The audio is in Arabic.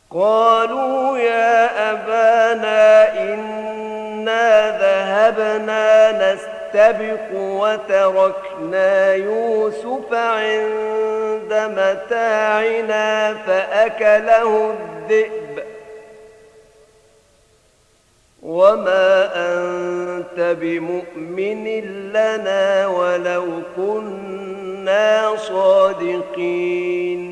قالوا يا أبانا إنا ذهبنا نستبق وتركنا يوسف عند متاعنا فأكله الذئب وما أنت بمؤمن لنا ولو كنا صادقين